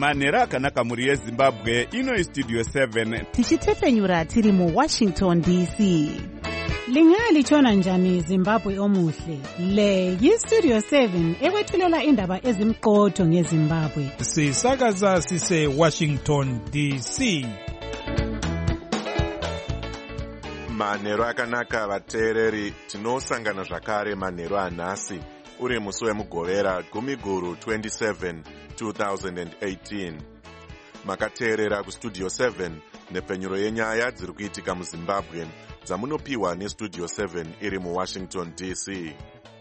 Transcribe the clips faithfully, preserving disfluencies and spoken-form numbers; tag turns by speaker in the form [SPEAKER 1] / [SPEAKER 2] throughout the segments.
[SPEAKER 1] manheru akanaka mhuri yezimbabwe. Ino istudio seven
[SPEAKER 2] tichitefenyura tiri muwashington D C.
[SPEAKER 3] Lingalitshona njani Zimbabwe omuhle? Le yistudio seven ekwethulela indaba ezimqotho ngeZimbabwe.
[SPEAKER 4] Sisakaza sise Washington D C.
[SPEAKER 5] Manheru akanaka vateereri, tinosangana zvakare manheru anhasi uri musi wemugovera gumi guru twenty-seven two thousand eighteen. Makateerera kustudio seven nepfenyuro yenyaya dziri kuitika muZimbabwe dzamunopiwa nestudio seven iri muWashington D C.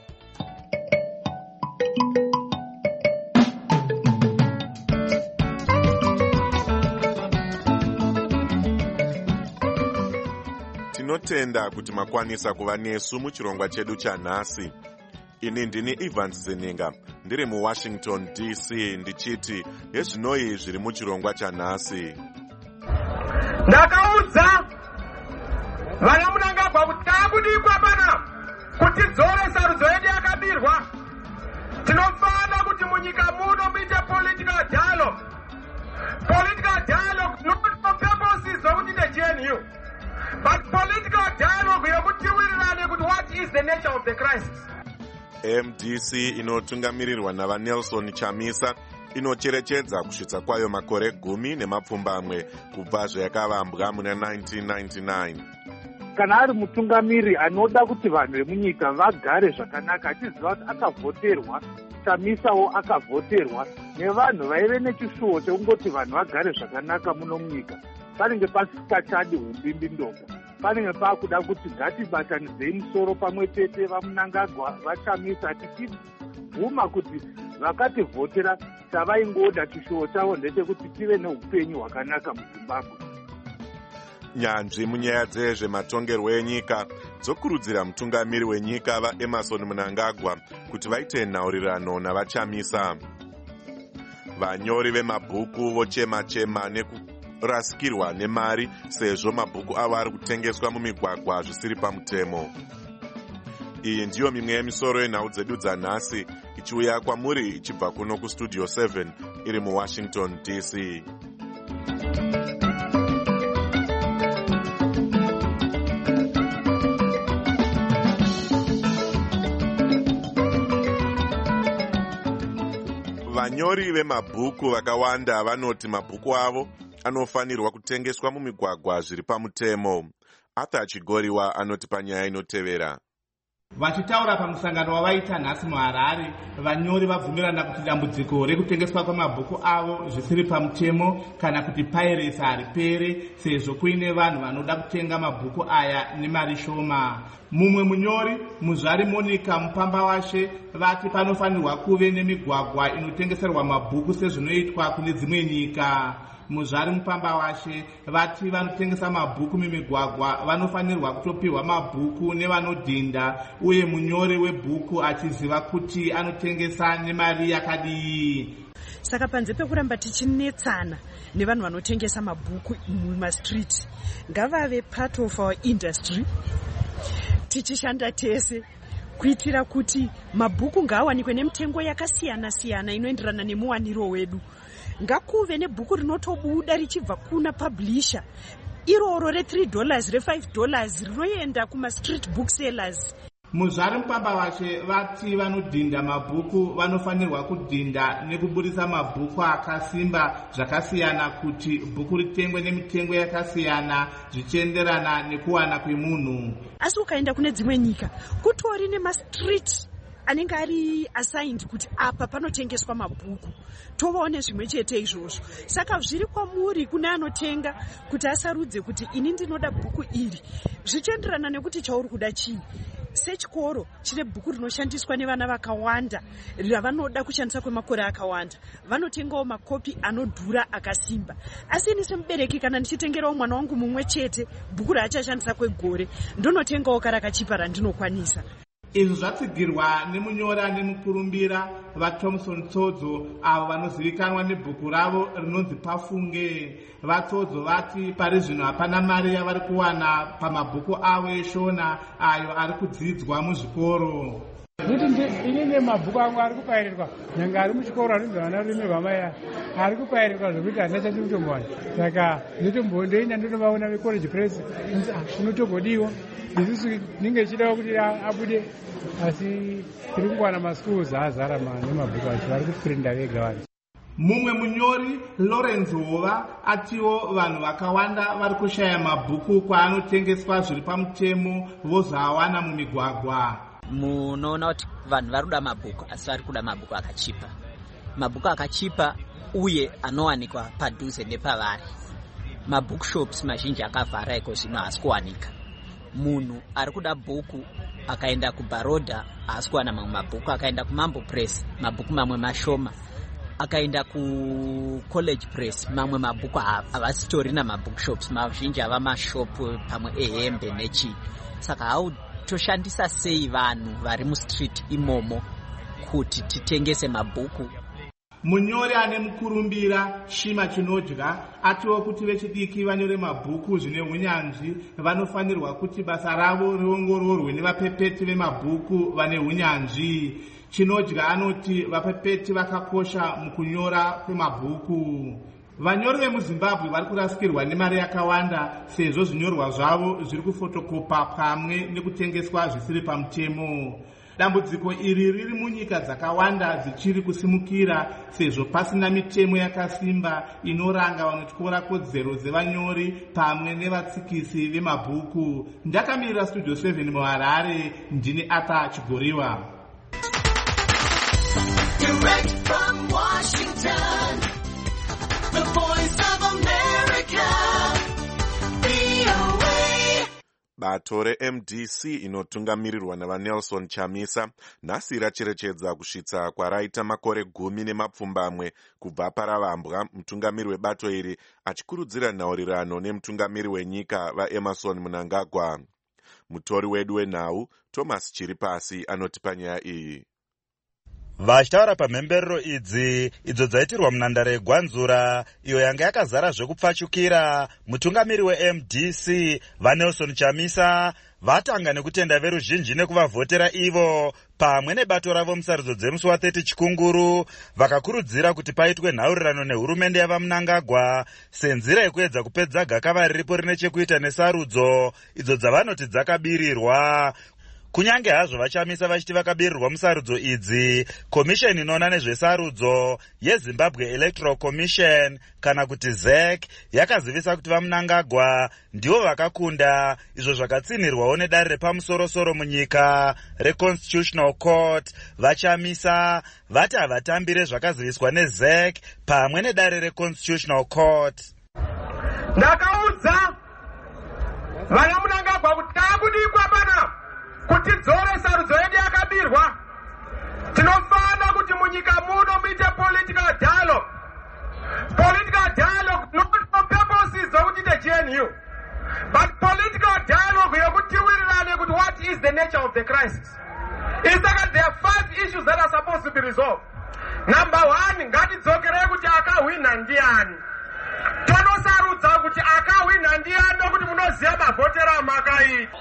[SPEAKER 5] Tinotenda kuti makwanisa kuva nesu muchirongwa chedu chanhasi. Ini ndini Evans Zeninga, ndiri muWashington D C ndichiti hezvinoi zviri muchirongwa chanhasi.
[SPEAKER 6] Ndakaudza vana Mnangagwa kuti taakudikwa pana kuti dzore sarudzo yedu yakabirwa. Tinofana kuti munyika muno muite political dialogue. Political dialogue not for purposes zokuti the G N U, but political dialogue yokuti tiwirirane kuti what is the nature of the crisis.
[SPEAKER 5] M D C inotungamirirwa nava Nelson Chamisa inocherechedza kusvitsa kwayo makore gumi nemapfumbamwe kubva zvayakavambwa muna nineteen ninety-nine.
[SPEAKER 7] Kana ari mutungamiri anoda kuti vanhu vemunyika vagare zvakanaka, achiziva kuti akavhoterwa, Chamisawo akavhoterwa nevanhu vaive nechishuwo chekungoti vanhu vagare zvakanaka muno munyika, panenge pasikachadi umbimbi ndoga. Panenge paakuda kuti ngatibatanidzei musoro pamwe chete vaMnangagwa vaChamisa tichibvuma kuti vakativhotera tavaingoda chishuwo chavo ndechekuti tive neupenyu hwakanaka muZimbabwe.
[SPEAKER 5] Nyanzvi munyaya dzezvematongerwo enyika dzokurudzira mutungamiri wenyika vaEmmerson Mnangagwa kuti vaite nhaurirano navaChamisa. Vanyori vemabhuku vochema-chema nekurasikirwa nemari sezvo mabhuku avo ari kutengeswa mumigwagwa zvisiri pamutemo. Iyi ndiyo mimwe yemisoro yenhau dzedu dzanhasi ichiuya kwamuri ichibva kuno kustudio seven iri muWashington D C. Vanyori vemabhuku vakawanda vanoti mabhuku avo anofanirwa kutengeswa mumigwagwa zviri pamutemo. Arthur Chigoriwa anoti panyaya inotevera.
[SPEAKER 8] Vachitaura pamusangano wavaita nhasi muHarare, vanyori vabvumirana kuti dambudziko rekutengeswa kwamabhuku avo zvisiri pamutemo kana kuti piracy haripere sezvo kuine vanhu vanoda kutenga mabhuku aya nemari shoma. Mumwe munyori Muzvari Monica Mupamba Washe vati panofanirwa kuve nemigwagwa inotengeserwa mabhuku sezvinoitwa kune dzimwe nyika. Muzvari Mupamba Washe vati vanotengesa mabhuku mimigwagwa vanofanirwa kutopiwa mabhuku nevanodhinda, uye munyori webhuku achiziva kuti anotengesa nemari yakadii.
[SPEAKER 9] Saka panze pekuramba tichinetsana nevanhu vanotengesa mabhuku mumastreet, ngavave part of our industry, tichishanda tese kuitira kuti mabhuku ngaawanikwe nemitengo yakasiyana siyana inoenderana nemuwaniro wedu. Ngakuve nebhuku rinotobuda richibva kuna publisher iroro re three dollars re five dollars rinoenda kuma street booksellers.
[SPEAKER 8] Muzvari Mupamba Washe vati vanodhinda mabhuku vanofanirwa kudhinda nekuburisa mabhuku akasimba zvakasiyana kuti bhuku ritengwe nemitengo yakasiyana zvichienderana nekuwana kwemunhu.
[SPEAKER 9] Asi ukaenda kune dzimwe nyika kutori nemastreet anenge ari assigned kuti apa panotengeswa mabhuku, tovaone zvimwe chete izvozvo. Saka zviri kwamuri kune anotenga kuti asarudze kuti ini ndinoda bhuku iri zvichienderana nekuti chauri kuda chii. Sechikoro chine bhuku rinoshandiswa nevana vakawanda ravanoda kushandisa kwemakore akawanda, vanotengawo makopi anodhura akasimba. Asi ini semubereki kana ndichitengerawo mwana wangu mumwe chete bhuku raachashandisa kwegore, ndonotengawo karakachipa randinokwanisa.
[SPEAKER 8] Izvi zvatsigirwa nemunyora nemukurumbira vaThomson Tsodzo avo vanozivikanwa nebhuku ravo rinonzi Pafunge. VaTsodzo vati pari zvino hapana mari yavari kuwana pamabhuku avo eshona ayo ari kudzidzwa muzvikoro.
[SPEAKER 10] Kuti inini mabhuku angu ari kupairirwa nyanga ari muchikoro anonzi vana rurimi rwamaya ari kupairirwa zvokuti handina chandinotombowana. Saka ndinotombondoenda ndotovaona vecollege press unotombodiwa isusu ninge ichidawo kuti abude asi tiri kungowana maschools azara nemabhuku acho vari kuprinda vega vanhu.
[SPEAKER 8] Mumwe munyori Lawrence Hova atiwo vanhu vakawanda vari kushaya mabhuku kwaanotengeswa zviri pamutemo vozoawana mumigwagwa.
[SPEAKER 11] Munoona kuti vanhu vari kuda mabhuku asi vari kuda mabhuku akachipa. Mabhuku akachipa uye anowanikwa padhuze nepavari. Mabookshops mazhinji akavhara iko zvino haasi kuwanika. Munhu ari kuda bhuku akaenda kuBaroda haasi kuwana mamwe mabhuku, akaenda kuMambo Press mabhuku mamwe mashoma, akaenda kuCollege Press mamwe mabhuku havasitorina mabookshops, mazhinji ava mashopu pamwe ehembe nechi. Saka hau toshandisa sei vanhu vari mustreet imomo kuti titengese mabhuku.
[SPEAKER 8] Munyori ane mukurumbira Shima Chinodya atiwo kuti vechidiki vanyore mabhuku zvine hunyanzvi vanofanirwa kuti basa ravo riongororwe nevapepeti vemabhuku vane hunyanzvi. Chinodya anoti vapepeti vakakosha mukunyora kwemabhuku. Vanyori vemuZimbabwe vari kurasikirwa nemari yakawanda sezvo zvinyorwa zvavo zviri kufotokopa pamwe nekutengeswa zvisiri pamutemo. Dambudziko iri riri munyika dzakawanda dzichiri kusimukira sezvo pasina mitemo yakasimba inoranga vanotyora kodzero dzevanyori pamwe nevatsikisi vemabhuku. Ndakamirira Studio seven muHarare, ndini Ata Chigoriwa.
[SPEAKER 12] Direct from Washington, the voice of America, V O A.
[SPEAKER 5] Bato re-M D C inotungamirirwa navaNelson Chamisa nhasi racherechedza kusvitsa kwaraita makore gumi nemapfumbamwe kubva paravambwa mutungamiri webato iri achikurudzira nhaurirano nemutungamiri wenyika vaEmmerson Mnangagwa. Mutori wedu wenhau Thomas Chiripasi anoti panyaya iyi.
[SPEAKER 13] Vachitaura pamhemberero idzi idzo dzaitirwa munhandare yeGwanzura iyo yanga yakazara zvekupfachukira, mutungamiri weM D C vaNelson Chamisa vatanga nekutenda veruzhinji nekuvavhotera ivo pamwe nebato ravo musarudzo dzemusi wathirty Chikunguru, vakakurudzira kuti paitwe nhaurirano nehurumende yavaMnangagwa senzira yekuedza kupedza gakava riripo rine chekuita nesarudzo idzo dzavanoti dzakabirirwa. Kunyange hazvo vaChamisa vachiti vakabirirwa musarudzo idzi, komisheni inoona nezvesarudzo yeZimbabwe Electoral Commission kana kuti Z E C yakazivisa kuti vaMnangagwa ndivo vakakunda, izvo zvakatsinirwawo nedare repamusorosoro munyika reConstitutional Court. VaChamisa vati havatambire zvakaziviswa neZ E C pamwe nedare reConstitutional Court.
[SPEAKER 6] Ndakaudza vana Mnangagwa kuti takudikwa pana kuti dzore sarudzo yedu yakabirwa. Tinofana kuti munyika muno muite political dialogue. Political dialogue not for purposes zokuti the G N U, but political dialogue yokutiwirirane kuti what is the nature of the crisis. Instead, there are five issues that are supposed to be resolved. Number one, ngatidzokere kuti akahwina ndiani. Tonosarudza kuti akahwina ndiani nokuti munoziva mavhotera amakaita.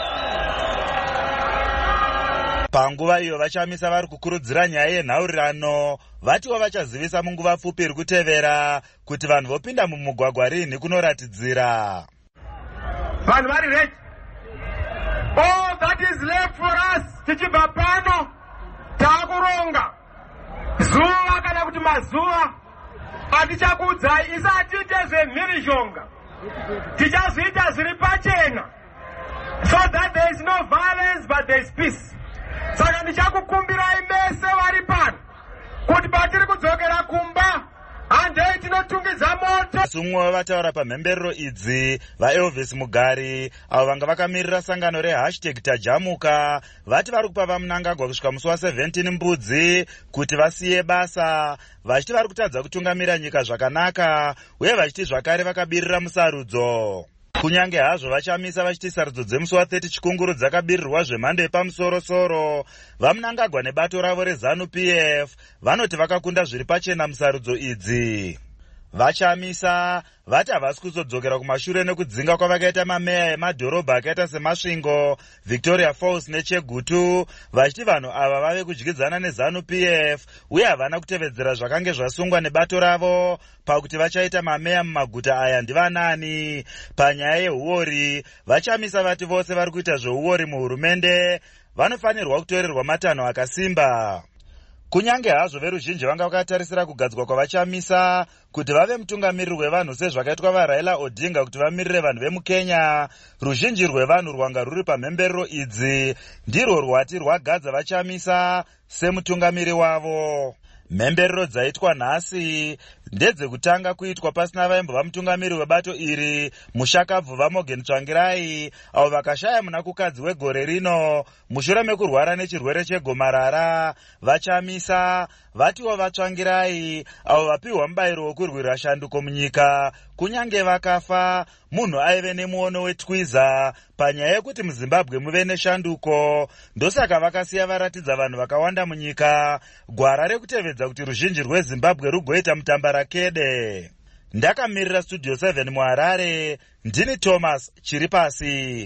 [SPEAKER 13] Panguva iyo vaChamisa vari kukurudzira nyaya yenhaurirano, vatiwo vachazivisa munguva pfupi iri kutevera kuti vanhu vopinda mumugwagwa rini kunoratidzira.
[SPEAKER 6] Vanhu vari ready. All that is left for us tichibva pano takuronga zuva kana kuti mazuva atichakudzai isati tiite zvemhirizhonga, tichazoita zviri pachena, so that there is no violence but there is peace. Saka ndichakukumbirai mese vari pano kuti patiri kudzokera kumba handei tinotungidza moto.
[SPEAKER 13] Sumwe vataura pamhemberero idzi vaElvis Mugari avo vanga vakamirira sangano rehashtag tajamuka vati vari kupa vaMnangagwa kusvika musi wa17 Mbudzi kuti vasiye basa, vachiti vari kutadza kutungamira nyika zvakanaka uye vachiti zvakare vakabirira musarudzo. Kunyange hazvo vaChamisa vachiti sarudzo dzemusi wathirty Chikunguru dzakabirirwa zvemhando yepamusorosoro, vaMnangagwa nebato ravo reZANU P F vanoti vakakunda zviri pachena musarudzo idzi. Vachamisa vati havasi kuzodzokera kumashure nekudzinga kwavakaita mameya emadhorobha akaita seMasvingo, Victoria Falls neChegutu, vachiti vanhu ava vave kudyidzana neZANU P F uye havana kutevedzera zvakange zvasungwa nebato ravo pakuti vachaita mameya mumaguta aya ndivanani. Panyaya yehuori, Vachamisa vati vose vari kuita zveuori muhurumende vanofanirwa kutorerwa matanho akasimba. Kunyange hazvo veruzhinji vanga vakatarisira kugadzwa kwavachamisa kuti vave mutungamiriri wevanhu sezvakaitwa vaRaila Odinga kuti vamirire vanhu vemuKenya, ruzhinji rwevanhu rwanga ruri pamhemberero idzi ndirwo rwati rwagadza Vachamisa semutungamiri wavo. Mhemberero dzaitwa nhasi ndedzekutanga kuitwa pasina vaimbova mutungamiri webato iri mushakabvu vaMorgan Tsvangirai, avo vakashaya munakukadzi wegore rino mushure mekurwara nechirwere chegomarara. Vachamisa vatiwo vaTsvangirai, avo vapiwa mubayiro wokurwira shanduko munyika, kunyange vakafa munhu aive nemuono wetwiza panyaya yekuti muZimbabwe muve neshanduko. Ndosaka vakasiya varatidza vanhu vakawanda munyika gwara rekutevedza kuti ruzhinji rweZimbabwe rugoita mutambarakede. Ndakamirira Studio seven muHarare, ndini Thomas Chiripasi.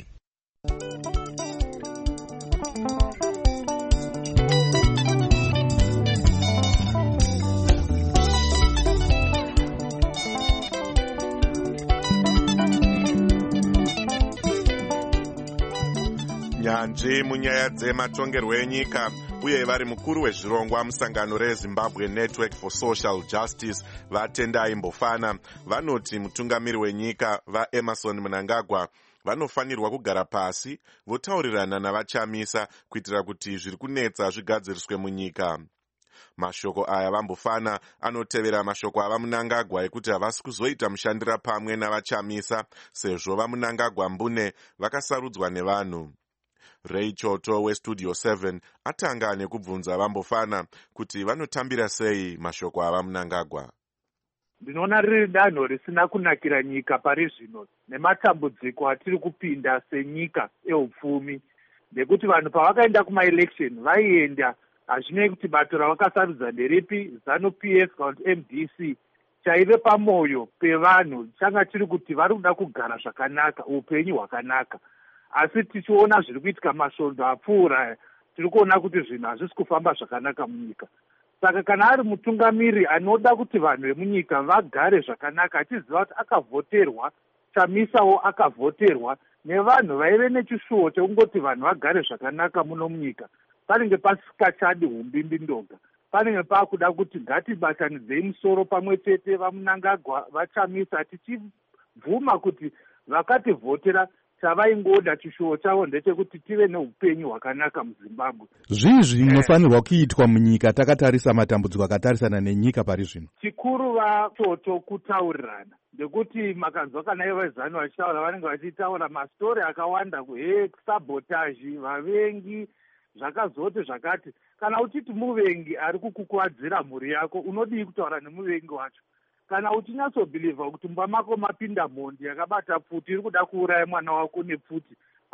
[SPEAKER 5] Nyanzvi munyaya dzematongerwo enyika uye vari mukuru wezvirongwa musangano reZimbabwe Network for Social Justice vaTendai Mbofana vanoti mutungamiri wenyika vaEmmerson Mnangagwa vanofanirwa kugara pasi votaurirana navachamisa kuitira kuti zviri kunetsa zvigadziriswe munyika. Mashoko aya vaMbofana anotevera mashoko ava Mnangagwa ekuti havasi kuzoita mushandira pamwe navachamisa sezvo vaMnangagwa mbune vakasarudzwa nevanhu. Ray Choto weStudio seven atanga nekubvunza vaMbofana kuti vanotambira sei mashoko ava Mnangagwa.
[SPEAKER 7] Ndinoona riri danho risina kunakira nyika pari zvino nematambudziko atiri kupinda senyika eupfumi, ndekuti vanhu pavakaenda kumaelection vaienda hazvinei kuti bato ravakasarudza nderipi, ZANU P F kana kuti M D C. Chaive pamoyo pevanhu changa chiri kuti vari kuda kugara zvakanaka, upenyu hwakanaka. Asi tichiona zviri kuitika masvondo apfuura, tiri kuona kuti zvinhu hazvisi kufamba zvakanaka munyika. Saka kana ari mutungamiri anoda kuti vanhu vemunyika vagare zvakanaka, achiziva kuti akavhoterwa, Chamisawo akavhoterwa nevanhu vaive nechishuwo chekungoti vanhu vagare zvakanaka muno munyika, panenge pasikachadi umbimbi ndoga. Panenge paakuda kuti ngatibatanidzei musoro pamwe chete vaMnangagwa, Vachamisa, tichibvuma kuti vakativhotera chavaingoda chishuwo chavo ndechekuti tive neupenyu hwakanaka muZimbabwe.
[SPEAKER 14] Zvii zvinofanirwa kuitwa munyika takatarisa matambudziko akatarisana nenyika pari zvino?
[SPEAKER 7] Chikuru vaToto kutaurirana, ndekuti makanzwa kana ivo vezANU vachitaura vanenge vachitaura mastori akawanda kuhe sabotage, vavengi, zvakazoti zvakati. Kana uchiti muvengi ari kukukwadzira mhuri yako, unodii kutaura nemuvengi wacho? Kana uchinyatsobhilivha kuti mumba mako mapinda mhondi yakabata pfuti iri kuda kuuraya mwana wako nepfuti,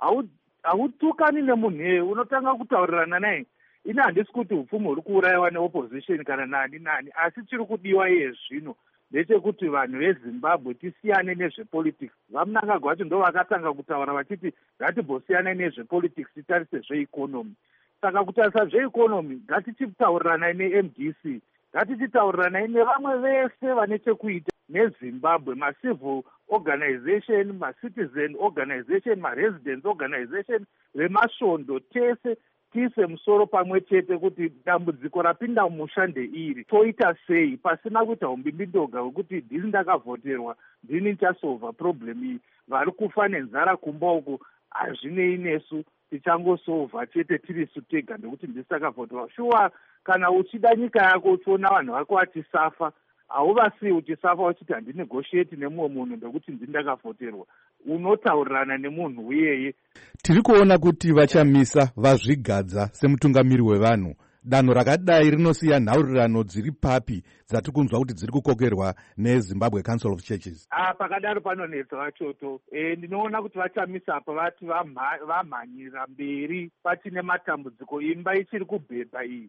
[SPEAKER 7] hautukani nemunhu, unotanga kutaurirana naye. Ini handisi kuti upfumi huri kuurayiwa neopposition kana nani nani, asi chiri kudiwa iye zvino ndechekuti vanhu veZimbabwe tisiyane nezvepolitics. VaMnangagwa vacho ndo vakatanga kutaura vachiti ngatimbosiyane nezvepolitics titarise zveikonomi. Saka kutarisa zveikonomi ngatichitaurirana neM D C, ngatichitaurirana nevamwe vese vane chekuita neZimbabwe, macivil organization, macitizen organization, maresidence organization, vemasvondo tese tise musoro pamwe chete kuti dambudziko rapinda mumusha ndeiri, toita sei pasina kuita umbimbi ndoga wekuti ndini ndakavhoterwa, ndini ndichasova problem iyi, vari kufa nenzara kumba uko hazvinei nesu, tichangosova chete tirisu tega ndekuti ndisi takavhoterwa. Shuwa kana uchida nyika yako uchiona vanhu vako vachisafa, hauvasii uchisafa uchiti handinegotiate nemumwe munhu ndekuti ndini ndakavhoterwa, unotaurirana nemunhu uyeye.
[SPEAKER 14] Tiri kuona kuti Vachamisa vazvigadza semutungamiri wevanhu. Danho rakadai rinosiya nhaurirano dziri papi dzati kunzwa kuti dziri kukokerwa neZimbabwe Council of Churches?
[SPEAKER 7] Ah, pakadaro panonetsa vachoto. E, ndinoona kuti Vachamisa apa vati vamhanyira mberi pachine matambudziko, imba ichiri kubhebha iyi.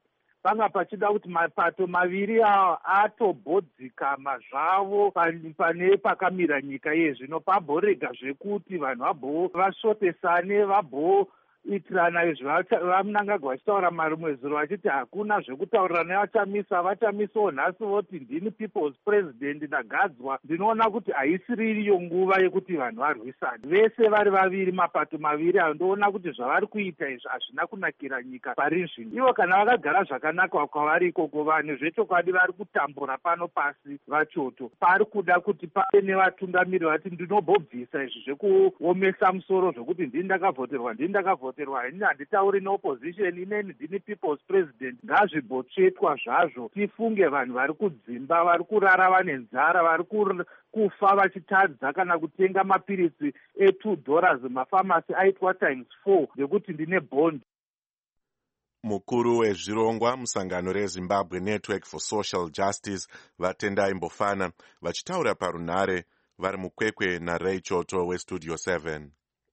[SPEAKER 7] panga pachida kuti mapato maviri awa atobhodzikama zvavo pane pakamira nyika yezvino, pamborega zvekuti vanhu vabho vasvotesane, vabho itirana izvi. Vamunangagwa vachitaura marimwe zuro vachiti hakuna zvekutaurira nevachamisa, vachamisawo nhasi voti ndini people's president ndagadzwa. Ndinoona kuti haisiri iriyo nguva yekuti vanhu varwisane vese vari vaviri, mapato maviri ayo. Ndoona kuti zvavari kuita izvi hazvina kunakira nyika pari zvino. Ivo kana vakagara zvakanaka kwavari ikoko, vanhu zvechokwadi vari kutambura pano pasi vachoto. Pari kuda kuti pave nevatungamiri vati ndinobvisa izvi zvekuomesa musoro zvokuti ndini ndakavhoterwa, ndini ndakavhoterwa, ini handitauri neopposition, ineni ndini people's president. Ngazvimbotsvetwa zvazvo, tifunge vanhu vari kudzimba, vari kurara vane nzara, vari kufa vachitadza kana kutenga mapirisi e2 dollars mafamasi aitwa times four ndekuti ndine bond.
[SPEAKER 5] Mukuru wezvirongwa musangano reZimbabwe Network for Social Justice Vatendai Mbofana vachitaura parunhare vari mukwekwe naRay Choto weStudio seven.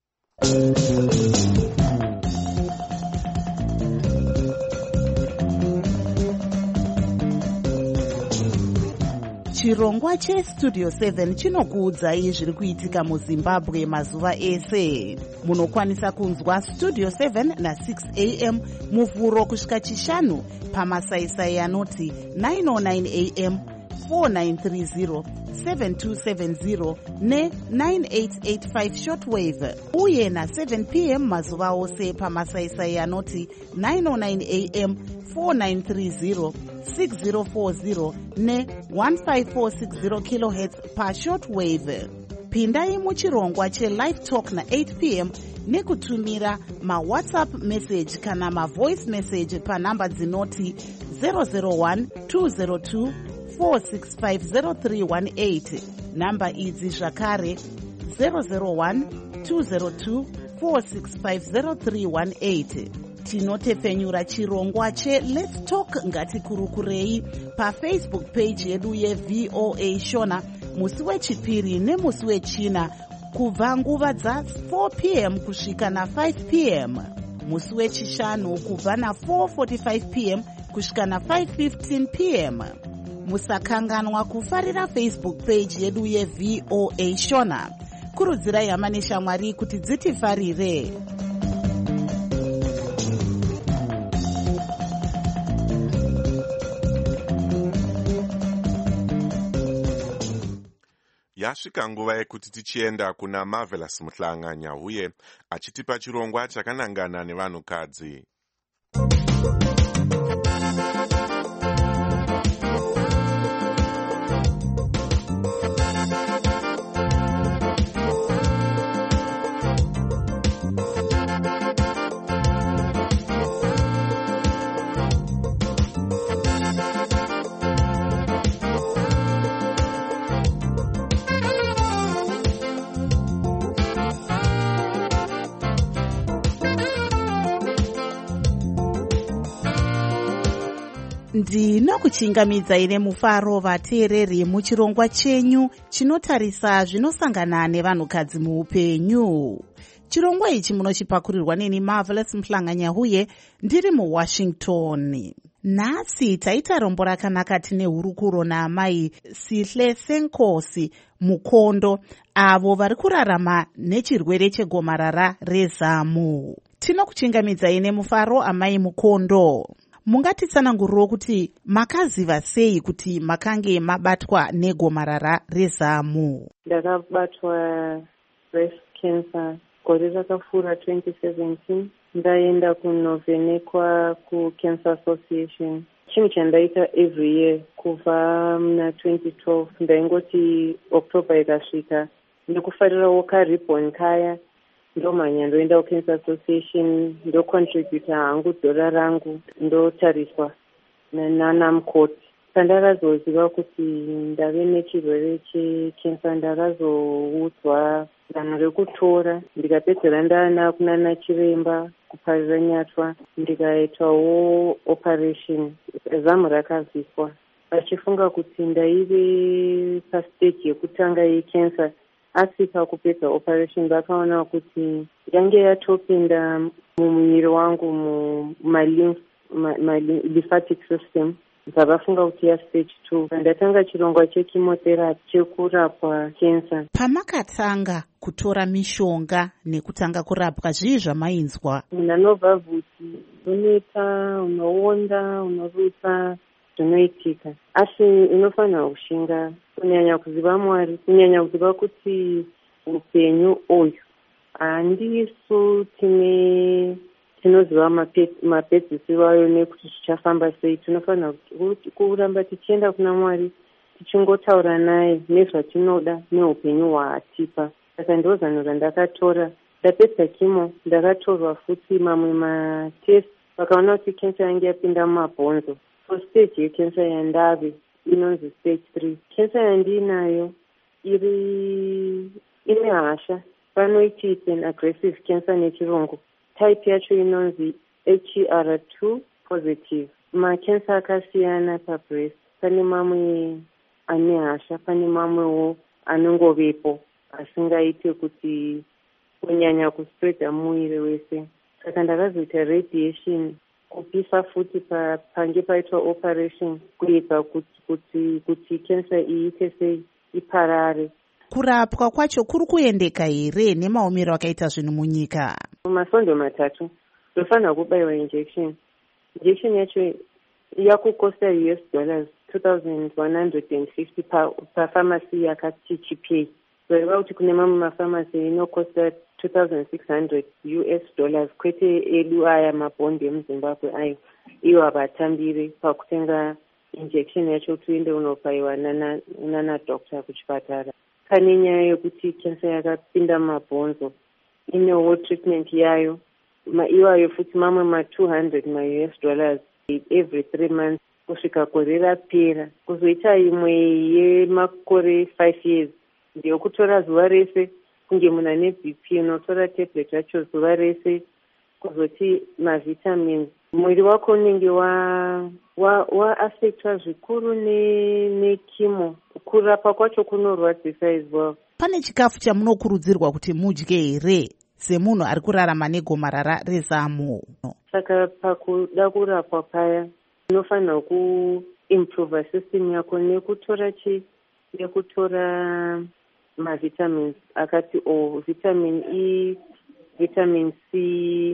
[SPEAKER 2] Chirongwa cheStudio seven chinokuudzai zviri kuitika muZimbabwe mazuva ese. Munokwanisa kunzwa Studio seven na six a m muvhuro kusvika chishanu pamasaisai anoti nine oh nine a m, four nine three zero, seven two seven zero ne nine eight eight five shortwave, uye na seven p m mazuva ose pamasaisai anoti nine oh nine a m, four nine three zero, six zero four zero ne one five four six zero kilohertz pa shortwave. Pindai muchirongwa cheLive Talk na eight p m nekutumira mawhatsapp message kana mavoice message panhamba dzinoti zero zero one two zero two four six five zero three one eight. Namba idzi zvakare zero zero one two zero two four six five zero three one eight. Tinotepfenyura chirongwa cheLet's Talk ngatikurukurei paFacebook page yedu yeV O A Shona musi wechipiri nemusi wechina kubva nguva dza four p m kusvika na five p m, musi wechishanu kubva na four forty-five p m kusvika na five fifteen p m. Musakanganwa kufarira Facebook page yedu yeV O A Shona. Kurudzirai hama neshamwari kuti dzitifarire.
[SPEAKER 5] Yasvika nguva yekuti tichienda kuna Marvelous Muhlanga Nyahuye achitipa chirongwa chakanangana nevanhukadzi.
[SPEAKER 2] Ndinokuchingamidzai nemufaro vateereri muchirongwa chenyu chinotarisa zvinosangana nevanhukadzi muupenyu. Chirongwa ichi munochipakurirwa neni Marvelous Muhlanga Nyahuye ndiri muWashington. Nhasi taita rombo rakanaka tine hurukuro naamai Sihle Senkosi Mukondo avo vari kurarama nechirwere chegomarara rezamu. Tinokuchingamidzai nemufaro amai Mukondo. Mungatitsananguriro kuti makaziva sei kuti makange mabatwa negomarara rezamu?
[SPEAKER 15] Ndakabatwa breast cancer gore rakapfuura twenty seventeen. Ndaenda kunovhenekwa kuCancer Association. Chinhu chandaita every year kubva muna twenty twelve. Ndaingoti October ikasvika ndikufarirawo karibhoni kaya ndomhanya ndoenda kuCancer Association ndocontributa hangu dhora rangu ndotariswa nana mukoti. Pandakazoziva kuti ndave nechirwere checancer ndakazoudzwa danho rekutora ndikapedzera ndaana kunana chiremba kuparira nyatwa ndikaitawo operation. Zamu rakabviswa vachifunga kuti ndaive pastage yekutanga yecancer. Asi pakupedza operation vakaona kuti yange yatopinda mumuviri wangu mumalymph my, my lymphatic system. Ndakafunga kuti yastage two. Ndatanga chirongwa chechemotherapy chekurapwa cancer.
[SPEAKER 2] Pamakatanga kutora mishonga nekutanga kurapwa, zvii zvamainzwa?
[SPEAKER 15] Munhu anobva bvudzi, uneta, unoonda, unorutsa, zvinoitika. Asi unofanira kushinga, kunyanya kuziva Mwari, kunyanya kuziva kuti upenyu uyu handisu tine tinoziva mapedzisiro ayo nekuti zvichafamba sei. Tinofanira kuramba tichienda kuna Mwari tichingotaura naye nezvatinoda neupenyu hwaatipa. Saka ndozano randakatora. Ndapedza kimo ndakatorwa futi mamwe matest, vakaona kuti kensa yange yapinda mumabhonzo. So stage yekensa yandave inonzi stage three. Kensa yandiinayo iri ine hasha, vanoiti it's an aggressive cancer nechirungu. Type yacho inonzi H E R two positive. Makensa akasiyana pabreast. Pane mamwe ane hasha, pane mamwewo anongovepo asingaite kuti kunyanya kuspreada muviri wese. Saka ndakazoita radiation, kupisa futi pa, pange paitwa operation kuedza kuti kuti kuti kensa iite sei iparare.
[SPEAKER 2] Kurapwa kwacho kuri kuendeka here nemaomero akaita zvinhu munyika?
[SPEAKER 15] Masondo matatu ndofanira kubayiwa injection. Injection yacho yakukosta U S dollars two thousand one hundred fifty pafamasi yakati chipei. Zvoreva kuti kune mamwe mafamasi inokosta two thousand six hundred U S dollars, kwete edu aya mabhondi emuZimbabwe ayo. Iwo havatambire pakutenga injection yacho tuende unobayiwa nana, nana doctor kuchipatara. Pane nyaya yekuti kensa yakapinda mumabhonzo, inewo treatment yayo. Iwayo futi mamwe ma two hundred ma U S dollars every three months kusvika gore rapera. Kuzoita imwe yemakore five years ndeyokutora zuva rese, kunge munhu ane B P unotora tablet yacho zuva rese. Kuzoti mavitamins, mwiri wako unenge wa wa wa affectwa zvikuru ne nekimo. Kurapa kwacho kunorwadzisa as well.
[SPEAKER 2] Pane chikafu chamunokurudzirwa kuti mudye here semunhu ari kurarama negomarara rezamu?
[SPEAKER 15] Saka pakuda kurapwa paya unofanira kuimprove system yako nekutora chi nekutora mavitamins akati o, vitamin E, vitamin C,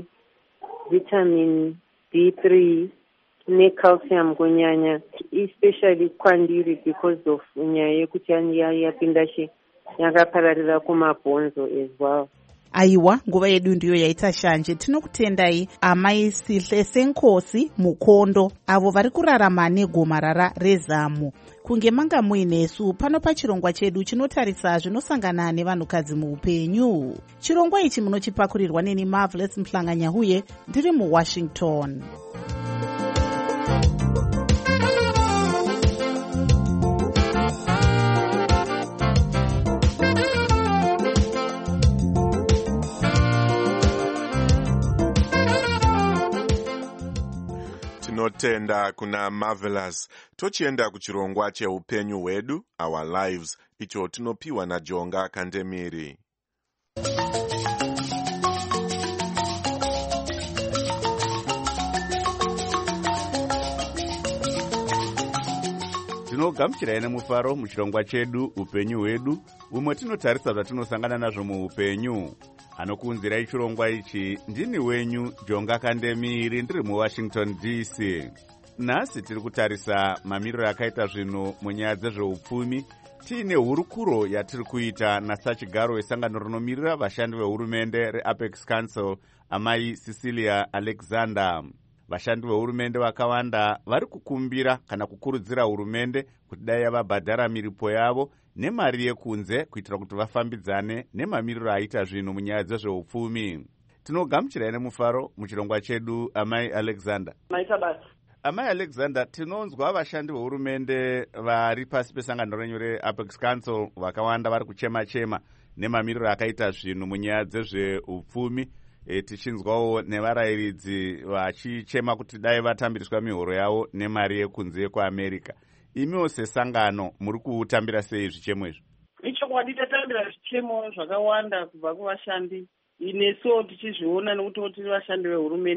[SPEAKER 15] vitamin D three necalcium kunyanya, especially kwandiri because of nyaya yekuti yapinda shi yakapararira kumabhonzo as well.
[SPEAKER 2] Aiwa, nguva yedu ndiyo yaita shanje. Tinokutendai Amai Sihle Senkosi Mukondo, avo vari kurarama negomarara rezamu. Kunge manga muinesu pano pachirongwa chedu chinotarisa zvinosangana nevanhukadzi muupenyu. Chirongwa ichi munochipakurirwa neni Marvelous Mhlanga-Nyahuye, ndiri muWashington.
[SPEAKER 5] Tinotenda kuna Marvelous. Tochienda kuchirongwa cheupenyu hwedu, Our Lives, icho tinopiwa naJonga Kandemiri.
[SPEAKER 1] Tinogamuchirai nemufaro muchirongwa chedu upenyu hwedu, umwe tinotarisa zvatinosangana nazvo muupenyu. Anokuunzirai chirongwa ichi ndini wenyu Jonga Kandemiri, ndiri muWashington D C. Nhasi tiri kutarisa mamiriro akaita zvinhu munyaya dzezveupfumi, tiine hurukuro yatiri kuita nasachigaro wesangano rinomirira vashandi vehurumende reApex Council, Amai Cecilia Alexander. Vashandi vehurumende vakawanda vari kukumbira kana kukurudzira hurumende kuti dai yavabhadhara miripo yavo nemari yekunze kuitira kuti vafambidzane nemamiriro aita zvinhu munyaya dzezveupfumi. Tinogamuchirai nemufaro muchirongwa chedu, Amai Alexander.
[SPEAKER 16] Maita basa.
[SPEAKER 1] Amai Alexander, tinonzwa vashandi vehurumende vari pasi pesangano renyu reApex Council vakawanda vari kuchema-chema nemamiriro akaita zvinhu munyaya dzezveupfumi. E, tichinzwawo nevarayiridzi vachichema kuti dai vatambiriswa mihoro yavo nemari yekunze kuAmerica. Imiwo sesangano muri kutambira sei zvichemo izvi?
[SPEAKER 16] Ichokwadi tatambira zvichemo zvakawanda kubva kuvashandi. Ineso tichizviona nekuti tiri vashandi vehurumende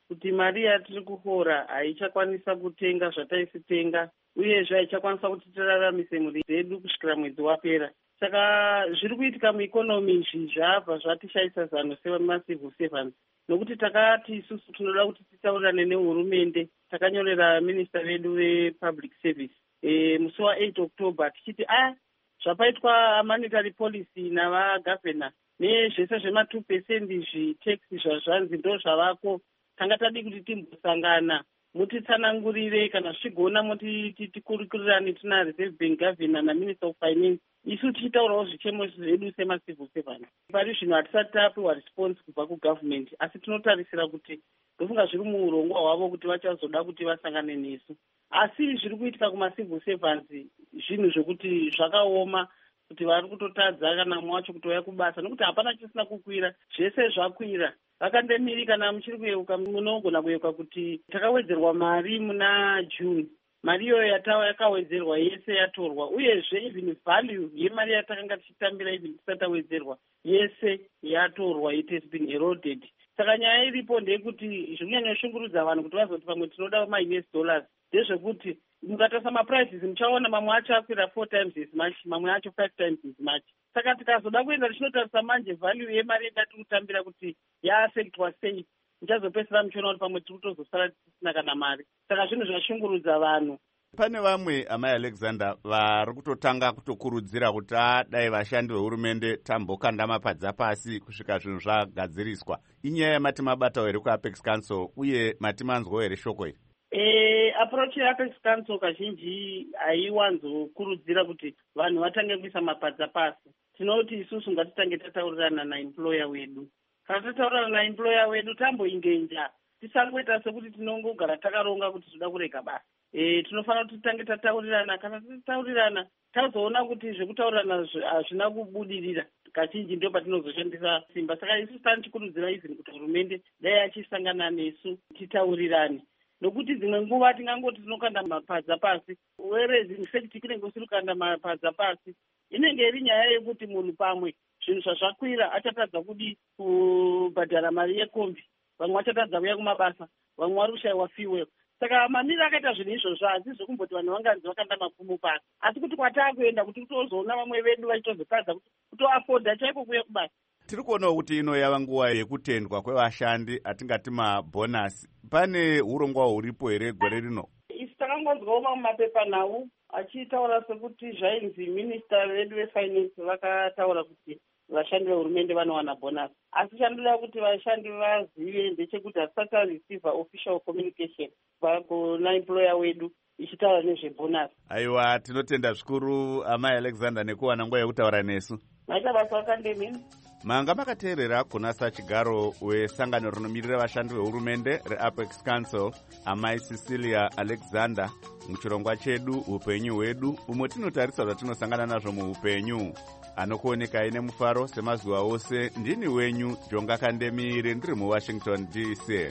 [SPEAKER 16] kuti mari yatiri kuhora haichakwanisa kutenga zvataisitenga, uyezve haichakwanisa kuti tiraramise mhuri dzedu kusvikira mwedzi wapera. Saka zviri kuitika muikonomi izvi zvabva zvatishaisa zano semacivil servants, nokuti takati isusu tinoda kuti titaurirane nehurumende. Takanyorera minista vedu vepublic service e, musi wa8 October tichiti a zvapaitwa monetary policy navagavhena nezvese zvema two percent zvitaxi zvazvanzi ndo zvavako, tanga tadi kuti timbosangana mutitsanangurire kana zvichigona mutikurukurirane tina reserve bank governor naminister of finance, isu tichitaurawo zvichemo zvedu semacivil servants. Pari zvino hatisati tapiwa response kubva kugovernment, asi tinotarisira kuti ndofunga zviri muurongwa hwavo kuti vachazoda kuti vasangane nesu. Asi zviri kuitika kumacivil servants zvinhu zvokuti zvakaoma, kuti vari kutotadza kana mumwe wacho kutouya kubasa, nokuti hapana chisina kukwira, zvese zvakwira. Vakandemiri kana muchiri kuyeuka munogona kuyeuka kuti takawedzerwa mari muna June. Mari iyoyo yatawa yakawedzerwa yese yatorwa, uyezve even value yemari yatakanga tichitambira even tisati tawedzerwa yese yatorwa, it has been eroded. Saka nyaya iripo ndeyekuti zviri kunyanya shungurudza vanhu kuti vazoti pamwe tinoda ma-U S dollars, ndezvekuti mukatarisa maprices muchaona mamwe acho akwira four times as much, mamwe acho five times as much. Saka tikazoda kuenda tichinotarisa manje value yemari yatiri kutambira kuti yaafektwa sei, muchazopedzisira muchiona kuti pamwe tiri kutozosara tisina kana mari. Saka zvinhu zvashungurudza vanhu.
[SPEAKER 1] Pane vamwe amai Alexander vari kutotanga kutokurudzira kuti dai vashandi vehurumende tambokanda mapadza pasi kusvika zvinhu zvagadziriswa. Inyaya yamati mabatawo here kuApex Council uye mati manzwawo here shoko iri?
[SPEAKER 16] Eh, approach yeApex Council kazhinji haiwanzokurudzira kuti vanhu vatange kuisa mapadza pasi. Tinoti isusu ngatitange tataurirana naemployer wedu. Kana tataurirana naemployer wedu tamboingenja, tisangoita sekuti tinongogara takaronga kuti toda kurega basa. E, tinofanira kuti titange tataurirana. Kana tataurirana tazoona kuti zvekutaurirana hazvina kubudirira, kazhinji ndio patinozoshandisa simba. Saka isusu tanichikurudzira even kuti hurumende dai achisangana nesu titaurirane, nokuti dzimwe nguva tingangoti tinokanda mapadza pasi, whereas in fact tinenge usiri kukanda mapadza pasi. Inenge iri nyaya yekuti munhu pamwe zvinhu zvazvakwira achatadza kudi kubhadhara mari yekombi, vamwe vachatadza kuya kumabasa, vamwe vari kushayiwa fuel. Saka mamiri akaita zvinhu izvozvo hazisi zvokumboti vanhu vanganzi vakanda mapfumo pasi, asi kuti kwataakuenda kuti tozoona vamwe vedu vachitozotadza kuti kutoafodha chaiko kuya kubasa.
[SPEAKER 1] Tiri kuonawo kuti ino yava nguva yekutendwa kwevashandi atingati mabhonasi. Pane urongwa huripo here gore rino?
[SPEAKER 16] Isi takangonzwawo mamwe mapepa nhau achitaura sekuti zvainzi minista vedu vefinance vakataura kuti vashandi vehurumende vanowana bhonasi, asi chandoda kuti vashandi vazive ndechekuti hasisati tareceiva official communication kubva kuna employer wedu ichitaura nezvebhonasi.
[SPEAKER 1] Aiwa, tinotenda zvikuru amai Alexander nekuwana nguva yekutaura nesu.
[SPEAKER 16] Maita basa vakandemini.
[SPEAKER 1] Manga makateerera kunasa chigaro wesangano rinomirira vashandi vehurumende reApex Council, amai Cecilia Alexander, muchirongwa chedu upenyu hwedu, umwe tinotarisa zvatinosangana nazvo muupenyu. Anokuonekai nemufaro semazuva ose, ndini wenyu Jonga Kandemiri, ndiri muWashington D C.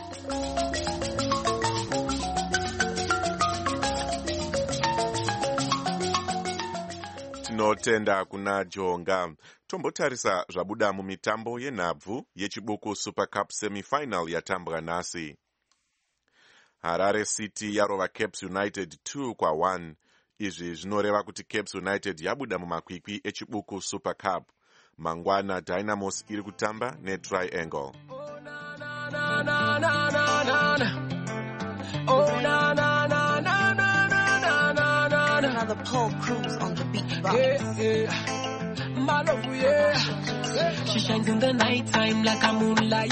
[SPEAKER 5] Tinotenda kuna Jonga. Tombotarisa zvabuda mumitambo yenhabvu yechibuku Super Cup semi-final yatambwa nhasi. Harare City yarova Caps United two kwa one. Izvi zvinoreva kuti Caps United yabuda mumakwikwi echibuku Super Cup. Mangwana Dynamos iri kutamba neTriangle.
[SPEAKER 12] Oh na na na na na na na. Oh na na na na na na na na. Another Paul Cruz on the beat box. Yeah, yeah. My love, yeah. She shines in the night time like a moonlight.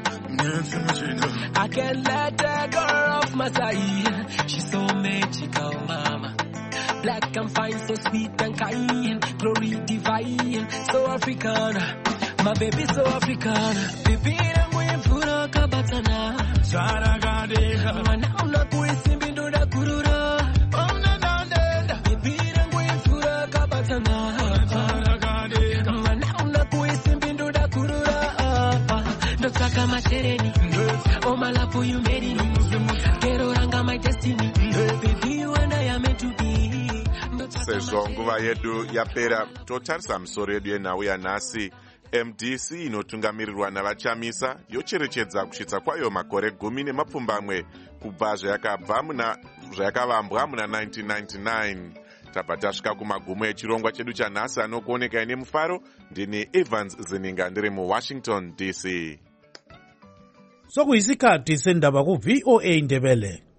[SPEAKER 12] I can't let that girl off my side. She's so magical, mama. Black and fine, so sweet and kind. Glory divine, so African. My baby so African. Baby, I'm going for a kabatana. Shara gadeka. Mana una kuisi bindu da kurura. Oh na na na. Baby, I'm going for a kabatana. Shara gadeka. Mana una kuisi bindu da kurura. Ndotaka matereni. Oh my love for you made it. Kero ranga my destiny. Baby, you and I are meant to be.
[SPEAKER 5] Sezvo nguva yedu yapera, totarisa misoro yedu yenhau yanhasi. M D C inotungamirirwa navachamisa yocherechedza kusvitsa kwayo makore gumi nemapfumbamwe kubva zvayakavambwa muna nineteen ninety-nine. tabva tasvika kumagumo echirongwa chedu chanhasi anokuonekai nemufaro. ndini Evans Zininga ndiri muWashington D C.
[SPEAKER 4] sokuyisikhathi sendaba ku-V O A Ndebele.